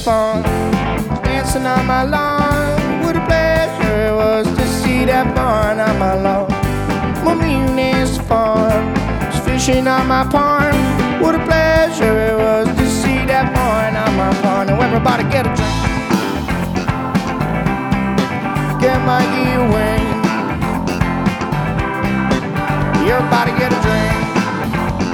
fun, dancing on my lawn. What a pleasure it was to see that barn on my lawn. My meanest fun, was fishing on my pond. What a pleasure it was to see that barn on my pond. Now everybody get a drink, get my earwing. Everybody